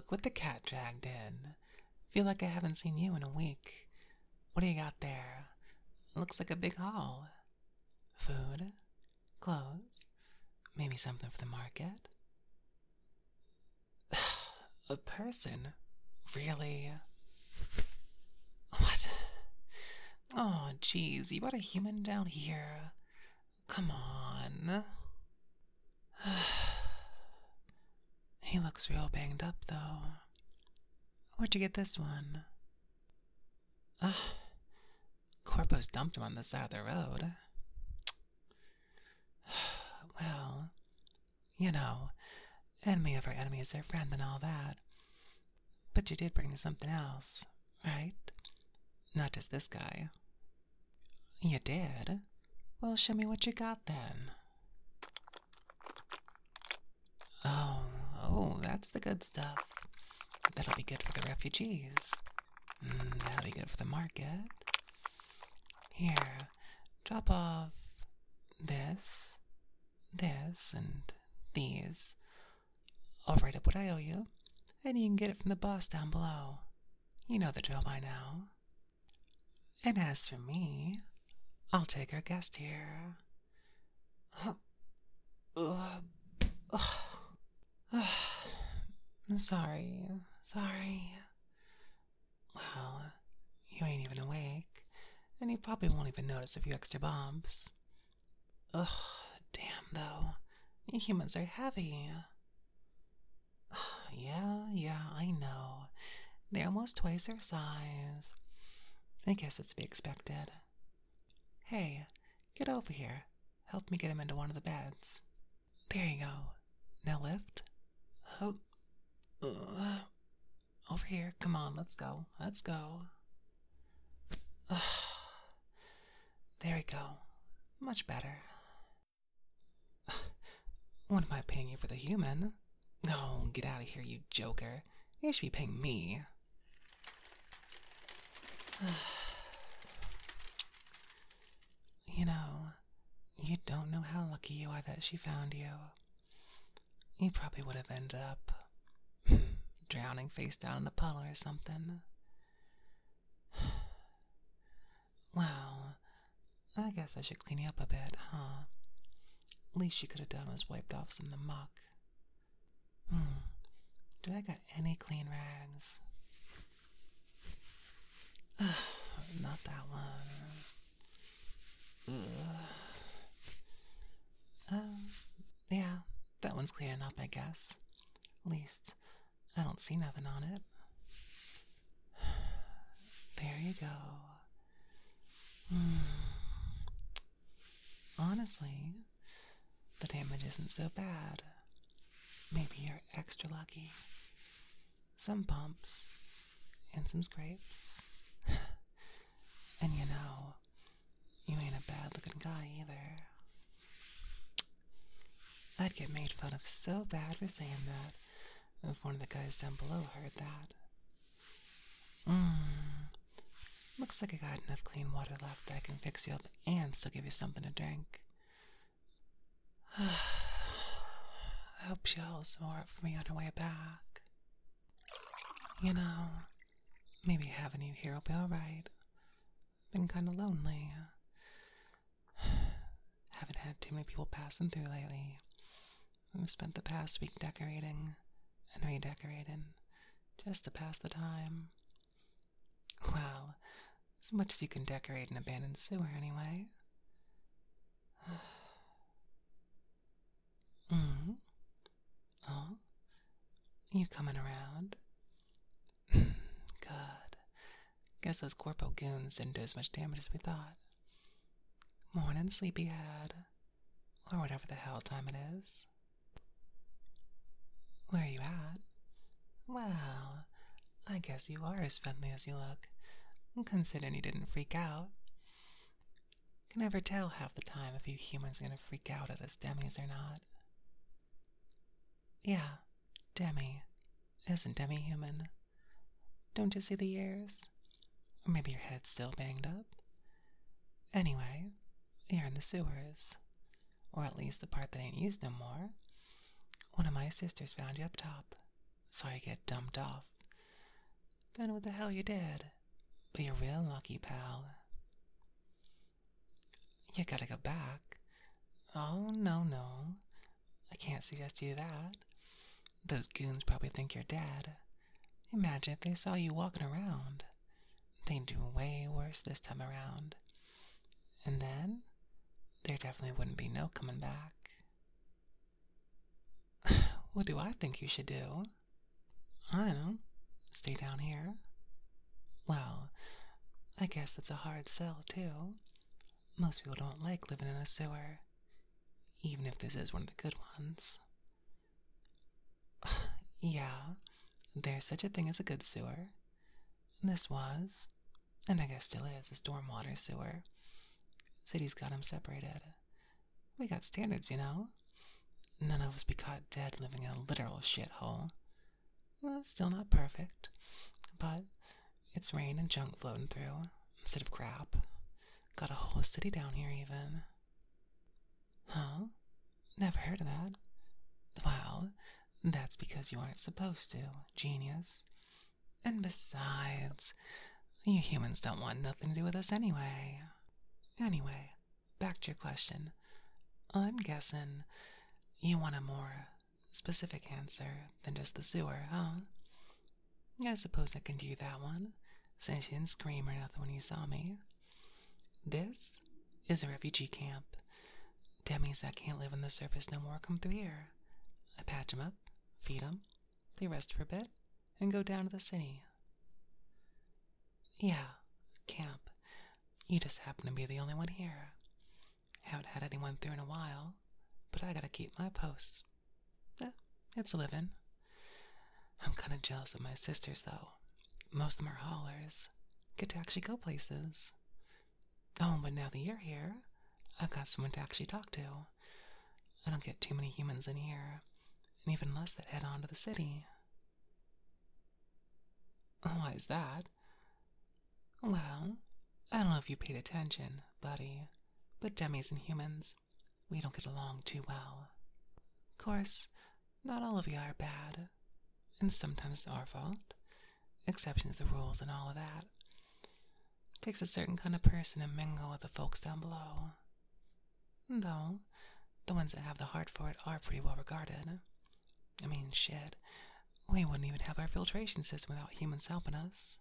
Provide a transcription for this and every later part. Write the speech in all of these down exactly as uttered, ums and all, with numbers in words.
look what the cat dragged in. Feel like I haven't seen you in a week. What do you got there? Looks like a big haul. Food? Clothes? Maybe something for the market? A person? Really? What? Oh, jeez, you got a human down here. Come on. He looks real banged up, though. Where'd you get this one? Ah, Corpo's dumped him on the side of the road. Well, you know, enemy of our enemy is their friend and all that. But you did bring me something else, right? Not just this guy. You did? Well, show me what you got then. Oh, oh, that's the good stuff. That'll be good for the refugees. Mm, that'll be good for the market. Here, drop off this, this, and these. I'll write up what I owe you, and you can get it from the boss down below. You know the drill by now. And as for me, I'll take our guest here. Sorry, sorry. Well, you ain't even awake, and you probably won't even notice a few extra bumps. Ugh, damn though. You humans are heavy. Yeah, yeah, I know. They're almost twice our size. I guess it's to be expected. Hey, get over here. Help me get him into one of the beds. There you go. Now lift. Oh, uh, over here. Come on, let's go. Let's go. Uh, there we go. Much better. What am I paying you for the human? Oh, get out of here, you joker. You should be paying me. You know, you don't know how lucky you are that she found you. You probably would have ended up drowning face down in a puddle or something. Well, I guess I should clean you up a bit, huh? Least you could have done was wiped off some of the muck. Hmm. Do I got any clean rags? Not that one. Ugh. Um, yeah, that one's clean enough, I guess. At least, I don't see nothing on it. There you go. Hmm. Honestly, the damage isn't so bad. Maybe you're extra lucky. Some bumps and some scrapes. And you know, you ain't a bad-looking guy either. I'd get made fun of so bad for saying that if one of the guys down below heard that. Mmm. Looks like I got enough clean water left that I can fix you up and still give you something to drink. I hope she holds some more up for me on her way back. You know, maybe having you here will be alright. Been kinda lonely. Haven't had too many people passing through lately. I've spent the past week decorating and redecorating just to pass the time. Well, as much as you can decorate an abandoned sewer anyway. Mm. Oh, you coming around? Good. Guess those Corpo goons didn't do as much damage as we thought. Morning, sleepyhead. Or whatever the hell time it is. Where are you at? Well, I guess you are as friendly as you look, considering you didn't freak out. Can never tell half the time if you humans are gonna freak out at us Demis or not. Yeah, Demi. Isn't Demi human? Don't you see the ears? Or maybe your head's still banged up? Anyway, you're in the sewers. Or at least the part that ain't used no more. One of my sisters found you up top. saw you get dumped off. Don't know what the hell you did, but you're real lucky, pal. You gotta go back. Oh, no, no. I can't suggest you that. Those goons probably think you're dead. Imagine if they saw you walking around. They'd do way worse this time around. And then, there definitely wouldn't be no coming back. What do I think you should do? I don't know. Stay down here. Well, I guess that's a hard sell, too. Most people don't like living in a sewer, even if this is one of the good ones. Yeah, there's such a thing as a good sewer. This was, and I guess still is, a stormwater sewer. City's got them separated. We got standards, you know. None of us be caught dead living in a literal shithole. Well, it's still not perfect, but it's rain and junk floating through instead of crap. Got a whole city down here, even. Huh? Never heard of that. Well, that's because you aren't supposed to, genius. And besides, you humans don't want nothing to do with us anyway. Anyway, back to your question. I'm guessing you want a more specific answer than just the sewer, huh? I suppose I can do that one, since you didn't scream or nothing when you saw me. This is a refugee camp. Demis that can't live on the surface no more come through here. I patch them up, feed them, they rest for a bit, and go down to the city. Yeah, camp. You just happen to be the only one here. Haven't had anyone through in a while, but I gotta keep my posts. Eh, it's a living. I'm kinda jealous of my sisters, though. Most of them are haulers. Get to actually go places. Oh, but now that you're here, I've got someone to actually talk to. I don't get too many humans in here, and even less that head on to the city. Why is that? Well, I don't know if you paid attention, buddy, but Demis and humans, we don't get along too well. Of course, not all of you are bad, and sometimes it's our fault. Exceptions to the rules and all of that. Takes a certain kind of person to mingle with the folks down below. Though, the ones that have the heart for it are pretty well regarded. I mean, shit, we wouldn't even have our filtration system without humans helping us.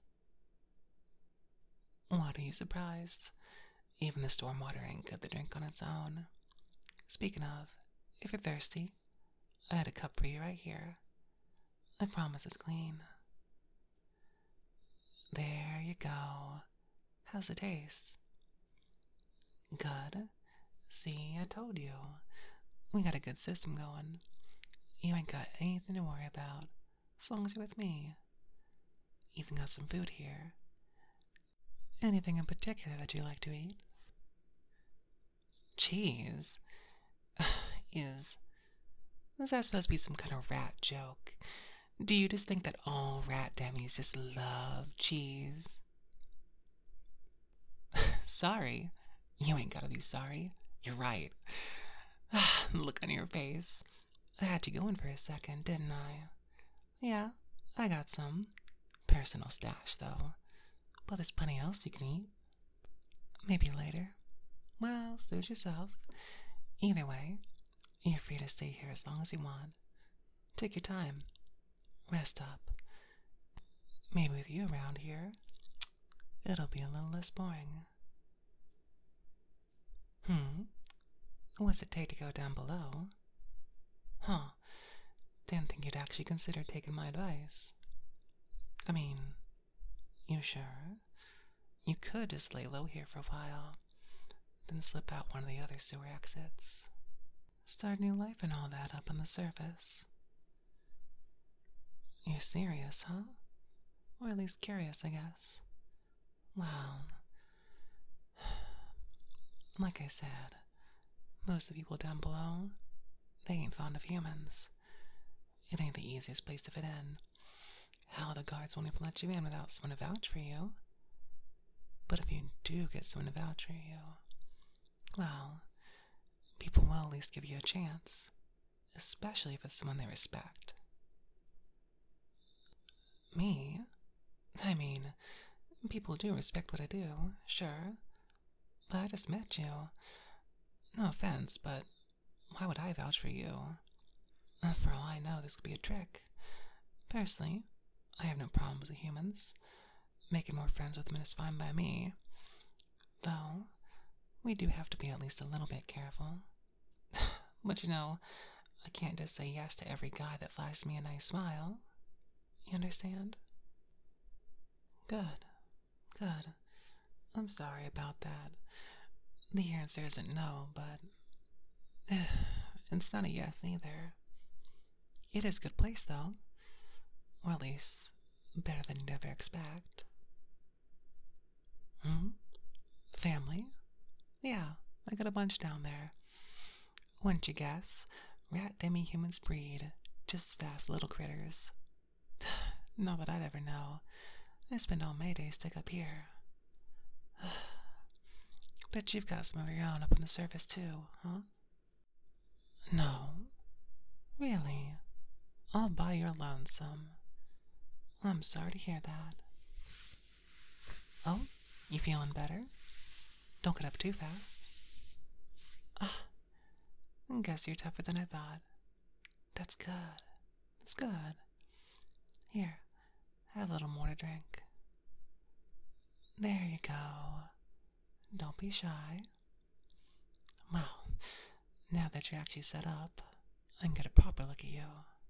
What, are you surprised? Even the stormwater ain't good to drink on its own. Speaking of, if you're thirsty, I had a cup for you right here. I promise it's clean. There you go. How's it taste? Good. See, I told you. We got a good system going. You ain't got anything to worry about, as long as you're with me. Even got some food here. Anything in particular that you like to eat? Cheese? Is... Is that supposed to be some kind of rat joke? Do you just think that all rat Demis just love cheese? Sorry. You ain't gotta be sorry. You're right. Look on your face. I had you going for a second, didn't I? Yeah, I got some. Personal stash, though. But there's plenty else you can eat. Maybe later. Well, suit yourself. Either way, you're free to stay here as long as you want. Take your time. Rest up. Maybe with you around here, it'll be a little less boring. Hmm? What's it take to go down below? Huh. Didn't think you'd actually consider taking my advice. I mean, you sure? You could just lay low here for a while, then slip out one of the other sewer exits. Start new life and all that up on the surface. You're serious, huh? Or at least curious, I guess. Well, like I said, most of the people down below, they ain't fond of humans. It ain't the easiest place to fit in. Hell, the guards won't even let you in without someone to vouch for you. But if you do get someone to vouch for you, well, people will at least give you a chance, especially if it's someone they respect. Me? I mean, people do respect what I do, sure. But I just met you. No offense, but why would I vouch for you? Uh, For all I know, this could be a trick. Personally, I have no problems with humans. Making more friends with them is fine by me. Though, we do have to be at least a little bit careful. But you know, I can't just say yes to every guy that flashes me a nice smile. You understand? Good. Good. I'm sorry about that. The answer isn't no, but it's not a yes either. It is a good place, though. Or at least, better than you'd ever expect. Hmm? Family? Yeah, I got a bunch down there. Wouldn't you guess? Rat demi-humans breed. Just fast little critters. Not that I'd ever know. I spend all May Day stuck up here. Bet you've got some of your own up on the surface too, huh? No. Really? All by your lonesome. I'm sorry to hear that. Oh, you feeling better? Don't get up too fast. Ah, I guess you're tougher than I thought. That's good. That's good. Here, have a little more to drink. There you go. Don't be shy. Well, now that you're actually set up, I can get a proper look at you.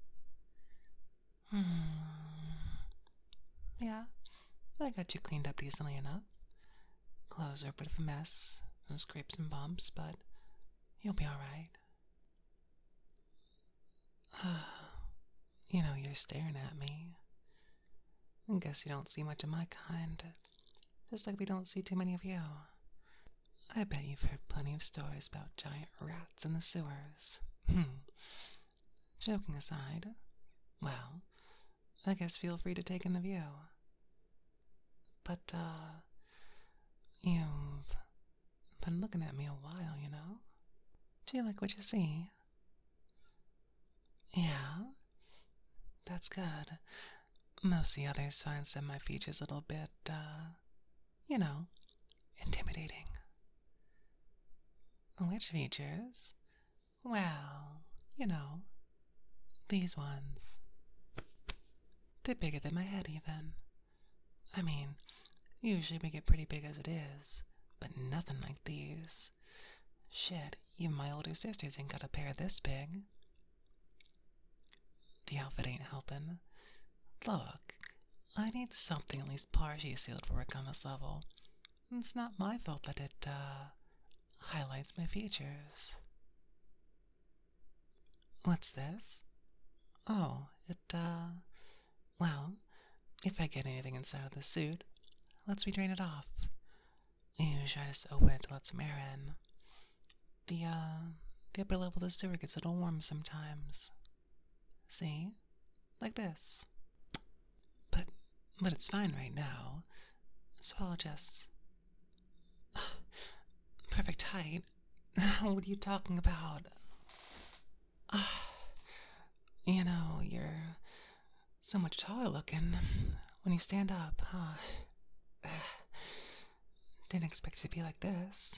Hmm. Yeah, I got you cleaned up decently enough. Clothes are a bit of a mess, some scrapes and bumps, but you'll be alright. You know, you're staring at me. I guess you don't see much of my kind, just like we don't see too many of you. I bet you've heard plenty of stories about giant rats in the sewers. Hmm. Joking aside, well, I guess feel free to take in the view. But, uh, you've been looking at me a while, you know? Do you like what you see? Yeah, that's good. Most of the others find some of my features a little bit, uh, you know, intimidating. Which features? Well, you know, these ones. They're bigger than my head, even. I mean, usually we get pretty big as it is, but nothing like these. Shit, even my older sisters ain't got a pair this big. The outfit ain't helping. Look, I need something at least partially sealed for work on this level. It's not my fault that it, uh, highlights my features. What's this? Oh, it, uh, well, if I get anything inside of the suit, lets me drain it off. Usually I just open it to let some air in. The, uh, the upper level of the sewer gets a little warm sometimes. See? Like this. But, but it's fine right now, so I'll just... Perfect height? What are you talking about? You know, you're so much taller looking when you stand up, huh? Didn't expect it to be like this.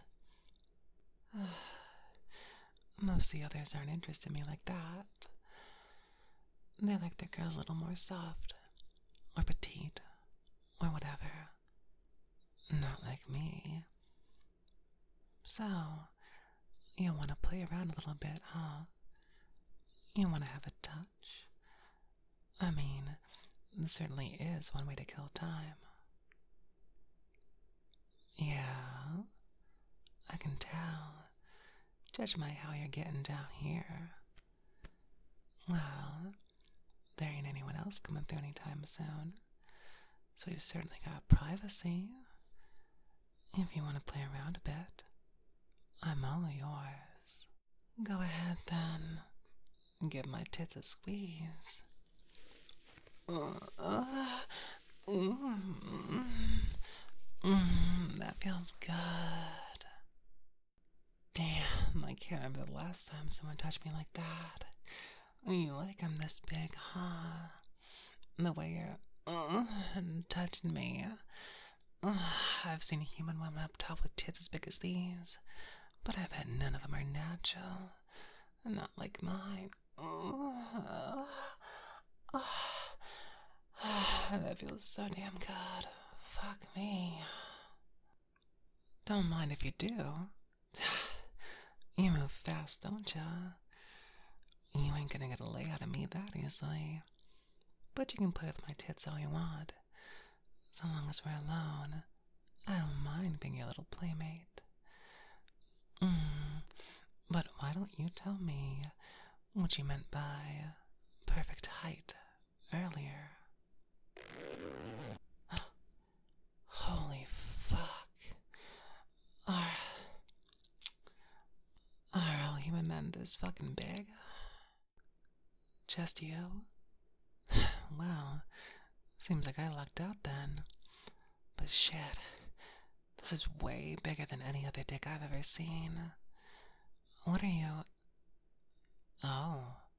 Most of the others aren't interested in me like that. They like their girls a little more soft, or petite, or whatever. Not like me. So, you want to play around a little bit, huh? You want to have a touch? I mean, it certainly is one way to kill time. Yeah, I can tell. Judge by how you're getting down here. Well, there ain't anyone else coming through anytime soon, so you've certainly got privacy. If you want to play around a bit, I'm all yours. Go ahead then. Give my tits a squeeze. Uh, uh, mm, mm, that feels good. Damn, I can't remember the last time someone touched me like that. You like I'm this big, huh? The way you're uh, touching me. Uh, I've seen human women up top with tits as big as these, but I bet none of them are natural. Not like mine. Uh, uh, uh, that feels so damn good. Fuck me. Don't mind if you do. You move fast, don't ya? You ain't gonna get a lay out of me that easily. But you can play with my tits all you want. So long as we're alone, I don't mind being your little playmate. Mm, but why don't you tell me what you meant by perfect height earlier? Holy fuck. Are, are all human men this fucking big? Just you? Well, seems like I lucked out then. But shit, this is way bigger than any other dick I've ever seen. What are you... Oh.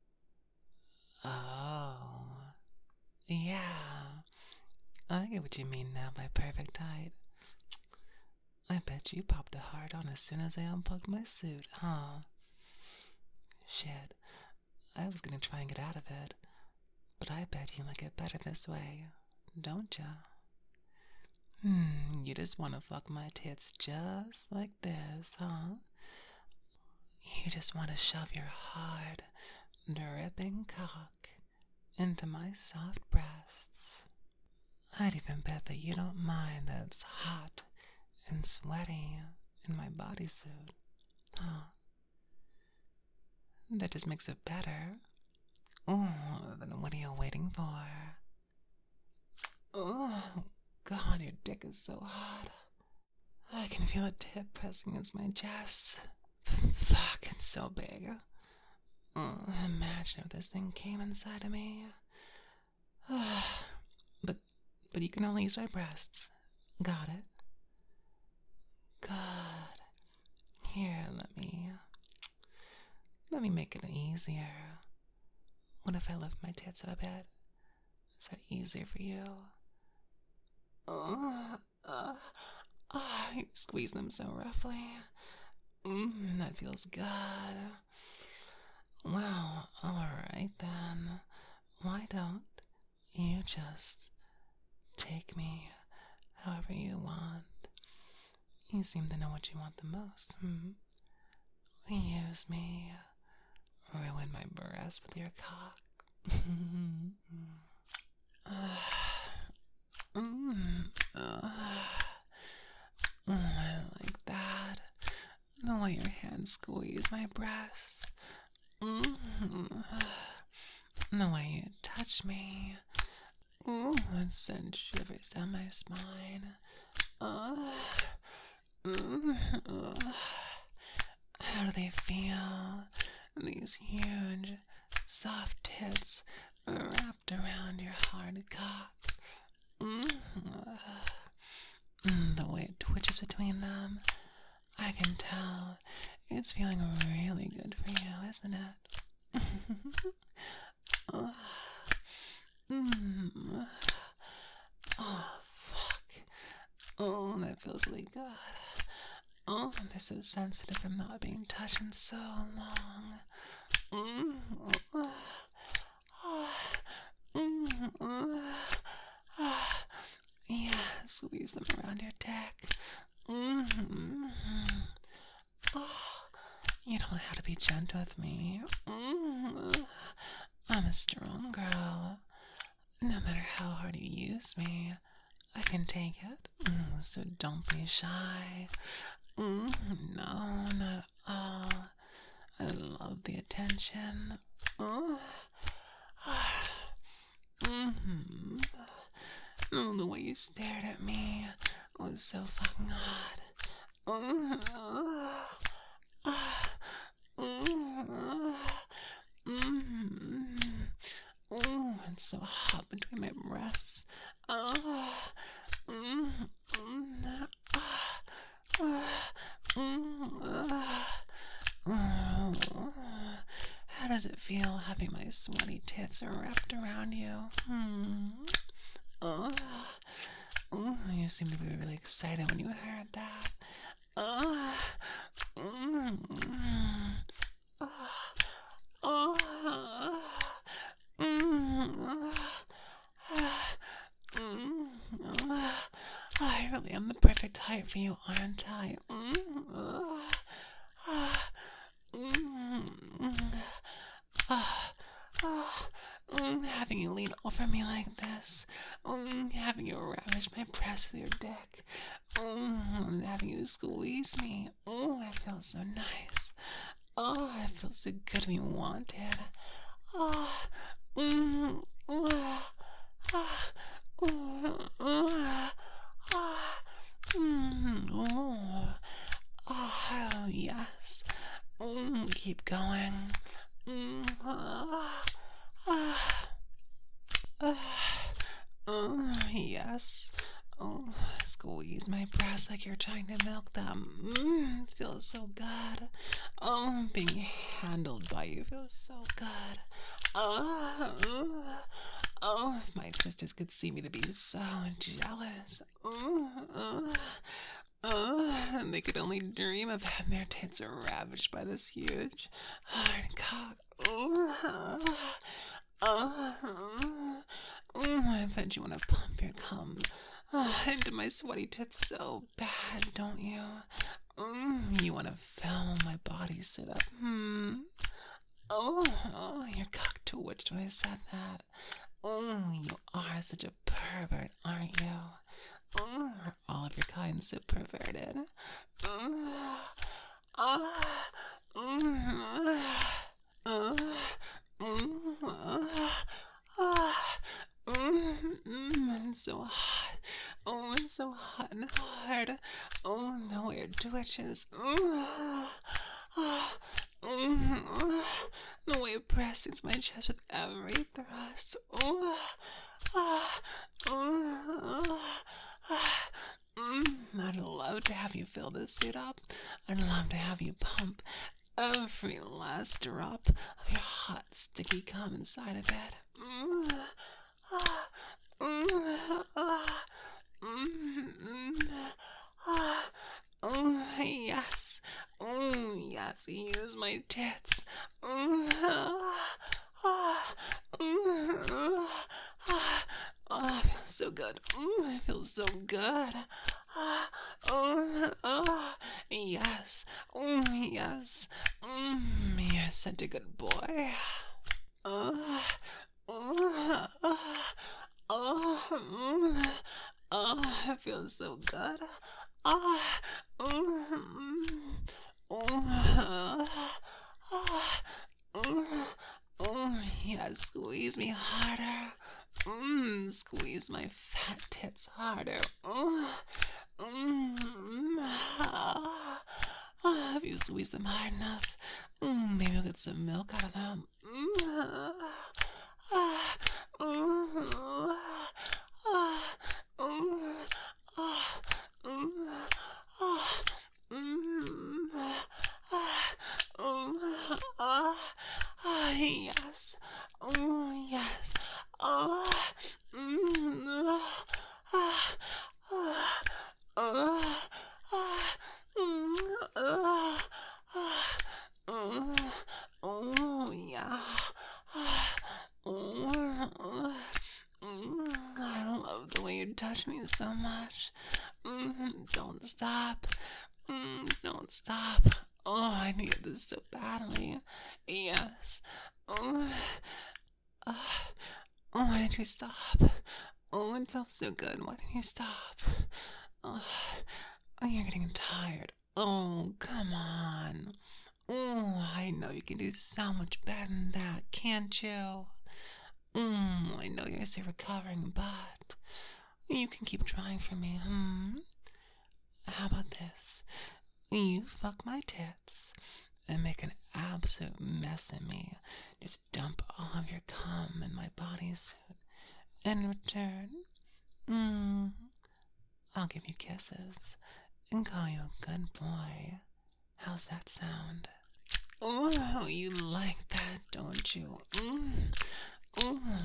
Oh. Yeah. I get what you mean now by perfect height. I bet you popped a hard on as soon as I unplugged my suit, huh? Shit. I was gonna try and get out of it, but I bet you like it better this way, don't ya? Hmm, you just wanna fuck my tits just like this, huh? You just wanna shove your hard, dripping cock into my soft breasts. I'd even bet that you don't mind that it's hot and sweaty in my bodysuit, huh? That just makes it better. Oh, then what are you waiting for? Oh, God, your dick is so hot. I can feel a tip pressing against my chest. Fuck, it's so big. Oh, imagine if this thing came inside of me. but, but you can only use my breasts. Got it? Good. Here, let me... Let me make it easier. What if I lift my tits up a bit? Is that easier for you? Oh, uh, uh, you squeeze them so roughly. Mm, that feels good. Well, alright then. Why don't you just take me however you want? You seem to know what you want the most, hmm? Use me. Ruin my breast with your cock. uh, mm, uh, oh, I like that. The way your hands squeeze my breast. Mm, the way you touch me. Ooh, and send shivers down my spine. Uh, mm, uh, how do they feel? These huge, soft tits wrapped around your hard cock. Mm, uh, the way it twitches between them. I can tell it's feeling really good for you, isn't it? uh, mm, oh, fuck. Oh, that feels really good. Oh, they're so sensitive from not being touched in so long. Mm, uh, mm, uh, yeah, squeeze them around your dick. Mm-hmm. Oh, you don't have to be gentle with me. Mm-hmm. I'm a strong girl. No matter how hard you use me, I can take it. Mm, so don't be shy. Mm, no, not at all. I love the attention. Oh. Mm-hmm. Oh, the way you stared at me was so fucking hot. Oh. Mm-hmm. Oh, it's so hot between my breasts. Oh. Mm-hmm. Oh, how does it feel having my sweaty tits wrapped around you? Hmm. Oh, oh, you seem to be really excited when you heard that. Oh, mm, mm, oh, oh, mm, mm, oh, I really am the perfect height for you, aren't I? Mm, oh, ah, mm, ah, ah, mm, having you lean over me like this, mm, having you ravish my breast with your dick, mm, having you squeeze me, oh, I feel so nice. Oh, I feel so good when you wanted. Oh, mm, ah, ah, mm, ah, ah, mm, oh, oh, yes. Mm, keep going. Mm, ah, ah, ah, oh, yes. Oh, squeeze my breast like you're trying to milk them. Mm, it feels so good. Oh, being handled by you feels so good. Oh, oh, oh, if my sisters could see me, they'd be so jealous. Oh, oh, oh, and they could only dream of having their tits ravished by this huge hard cock. Oh, oh, oh, oh, oh, I bet you want to pump your cum oh, into my sweaty tits so bad, don't you? Mm, you want to feel my body sit up? Hmm. Oh, oh, your cock twitched when I said that. Oh, you are such a pervert, aren't you? Oh, are all of your kind so perverted? Oh, ah, mm, ah, mm, ah, ah, mm, mm, it's so hot. Oh, it's so hot and hard. Oh, the weird twitches. Mm, ah, mm, ah, the way it presses my chest with every thrust. Oh, ah, oh, ah, mm, I'd love to have you fill this suit up. I'd love to have you pump every last drop of your hot, sticky cum inside of it. Mm, ah, mm, ah, mm, mm, ah, oh, yes. Oh, yes. Use my tits. Mm, ah, ah, mm, ah, ah. Oh, it feels so good. Mm, it feels so good. Ah, oh, oh, yes. Oh, yes. Mm, you're such a good boy. Oh, oh, oh, oh, mm, oh, it feels so good. Ah, mm, oh, oh, oh, oh, yeah, squeeze me harder. Mmm, squeeze my fat tits harder. Oh, mm, ah, ah, have you squeezed them hard enough? Mm, maybe I'll get some milk out of them. Mm, ah, ah, mm, ah, ah, mm, ah, mm, ah, mm, ah, mm, ah, ah, yes. Oh, yes. Oh, mm, ah, ah, ah, ah, mm, ah, ah, mm, oh, yeah. Ah, mm, mm, I love the way you touch me so much. Mm, don't stop. Mm, don't stop. Oh, I need this so badly. Yes. Oh, ah. Oh, why did you stop? Oh, it felt so good. Why didn't you stop? Oh, oh, you're getting tired. Oh, come on. Oh, I know you can do so much better than that, can't you? Mm, I know you're still recovering, but you can keep trying for me, hmm? How about this? You fuck my tits and make an absolute mess of me. Just dump all of your cum in my bodysuit. In return, mm, I'll give you kisses and call you a good boy. How's that sound? Oh, you like that, don't you? Mm. Oh, a little bit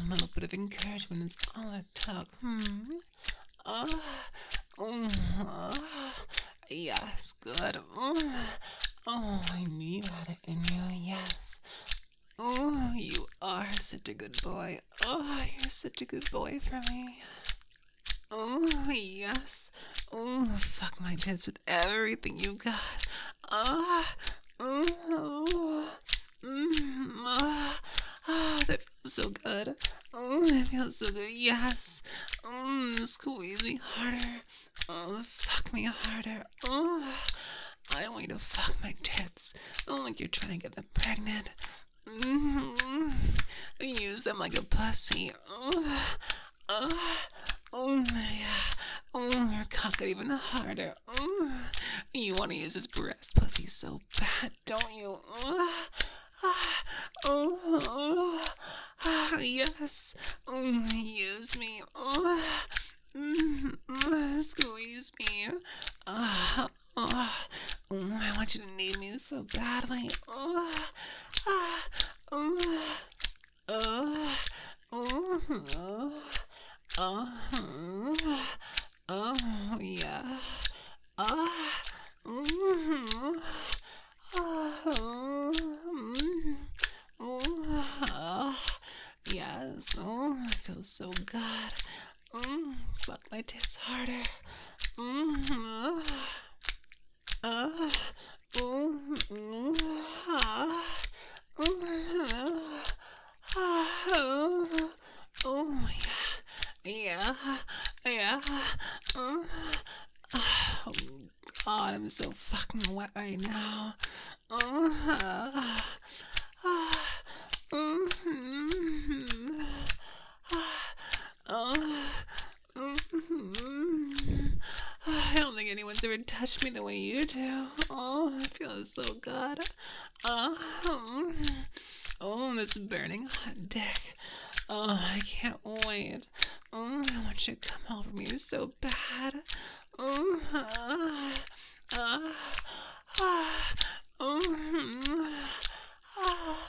of encouragement is all it took. Hmm. Oh, oh, oh. Yes, good. Oh, oh, I knew you had it in you, yes. Oh, you are such a good boy. Oh, you're such a good boy for me. Oh, yes. Oh, fuck my tits with everything you got. Ah, oh, oh, mm, ah, ah, that feels so good. Oh, that feels so good. Yes. Oh, squeeze me harder. Oh, fuck me harder. Oh, I don't want you to fuck my tits. I don't like you're trying to get them pregnant. Mm-hmm. Use them like a pussy. Oh, oh, oh, yeah. Oh, your cock got even harder. Oh, you want to use this breast pussy so bad, don't you? Oh, ah, oh, oh, ah, yes. Oh, use me. Oh, mm, mm, squeeze me. Ah, oh, oh, I want you to need me so badly. Oh, ah, oh, oh, oh, oh, oh, oh, yeah. Ah, mm-hmm. Oh, mm, oh, ah, yes. Oh, it feels so good. Mm, fuck my tits harder. Mm, ah, ah, oh, mm, ah, mm, ah, oh, oh, yeah, yeah, yeah. Uh, oh, God, I'm so fucking wet right now. Uh, uh, uh, mm-hmm. uh, mm-hmm. I don't think anyone's ever touched me the way you do. Oh, it feels so good. Uh, oh, this burning hot dick. Oh, I can't wait. Oh, I want you to come over me so bad. Oh, ah, ah, ah, oh, ah,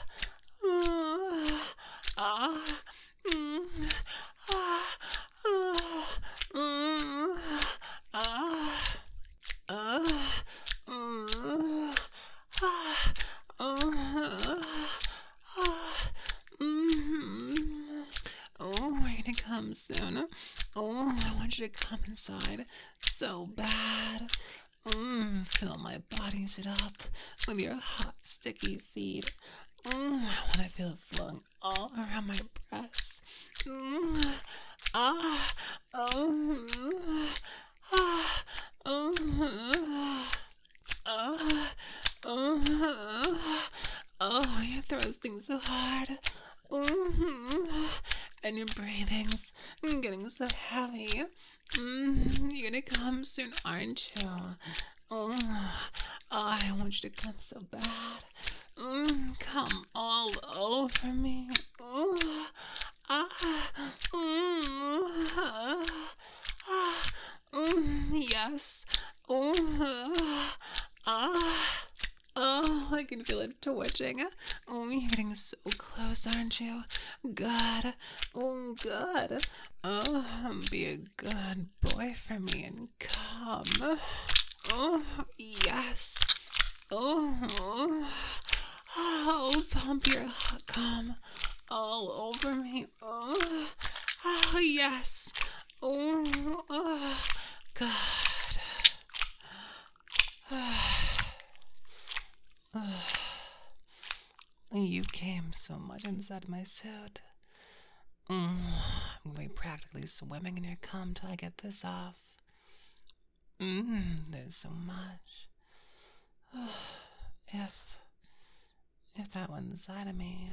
ah, ah, mm, ah, ah, mm, ah, ah, mm, ah, ah, ah, mm. Oh, we're gonna come soon. Oh, I want you to come inside so bad. Mm, fill my body suit up with your hot, sticky seed. Mm, I want to feel it flowing all around my breasts. Mm, ah, oh, ah, oh, ah, oh, oh, you're thrusting so hard. Mm-hmm. And your breathing's getting so heavy. Mm, you're gonna come soon, aren't you? Oh, I want you to come so bad. Mm, come all over me. Oh, ah, mm, ah, ah, mm, yes. Oh, ah. Oh, I can feel it twitching. Oh, you're getting so close, aren't you? Good. Oh, good. Oh, be a good boy for me and come. Oh, yes. Oh, oh, pump your hot cum all over me. Oh, oh yes. Oh, oh God. You came so much inside my suit. Mm, I'm going to be practically swimming in your cum till I get this off. Mm, there's so much. If, if that went inside of me,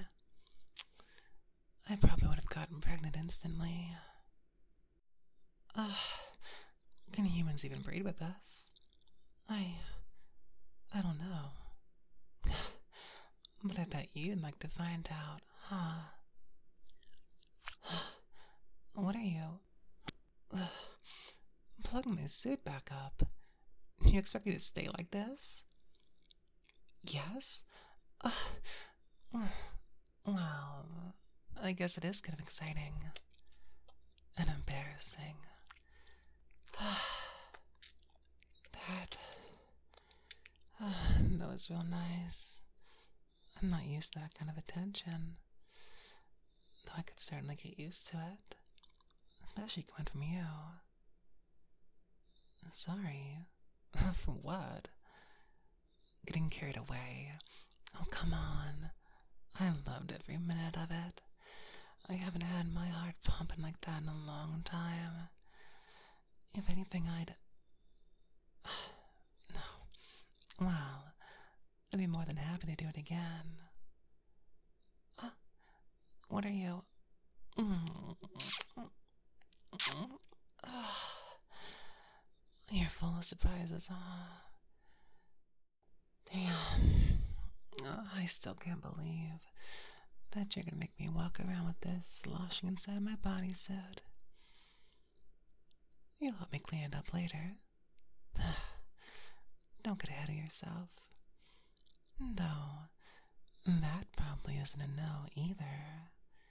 I probably would have gotten pregnant instantly. Uh, can humans even breed with us? I, I don't know. But I bet you'd like to find out, huh? What are you? Ugh. Plugging my suit back up. You expect me to stay like this? Yes? Uh, well, I guess it is kind of exciting and embarrassing. that. that was real nice. I'm not used to that kind of attention. Though I could certainly get used to it. Especially coming from you. Sorry. For what? Getting carried away. Oh, come on. I loved every minute of it. I haven't had my heart pumping like that in a long time. If anything, I'd... no. Well, I'd be more than happy to do it again. Uh, what are you... You're full of surprises, huh? Damn. Oh, I still can't believe that you're gonna make me walk around with this sloshing inside my bodysuit. You'll help me clean it up later. Don't get ahead of yourself. Though, that probably isn't a no either.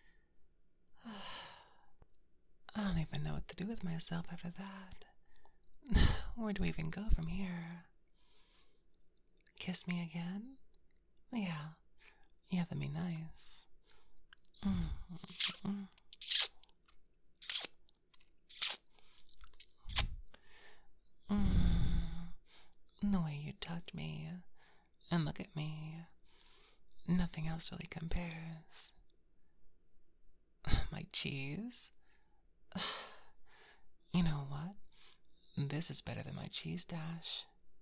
I don't even know what to do with myself after that. Where do we even go from here? Kiss me again? Yeah. Yeah, that'd be nice. Mm-hmm. Mm. The way you touch me and look at me, nothing else really compares. My cheese? You know what? This is better than my cheese dash.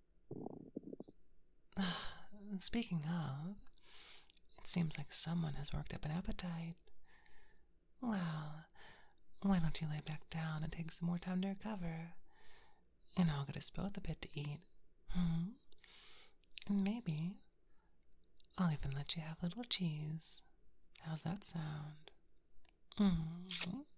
Speaking of, it seems like someone has worked up an appetite. Well, why don't you lay back down and take some more time to recover? And I'll get us both a bit to eat. Hmm? And maybe I'll even let you have a little cheese. How's that sound? Mm-hmm.